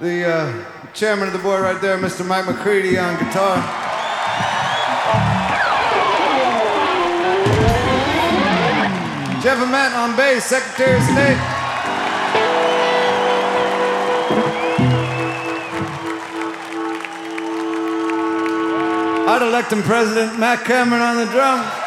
The chairman of the board right there, Mr. Mike McCready on guitar. Jeff Ament on bass, Secretary of State. I'd elect him president, Matt Cameron on the drums.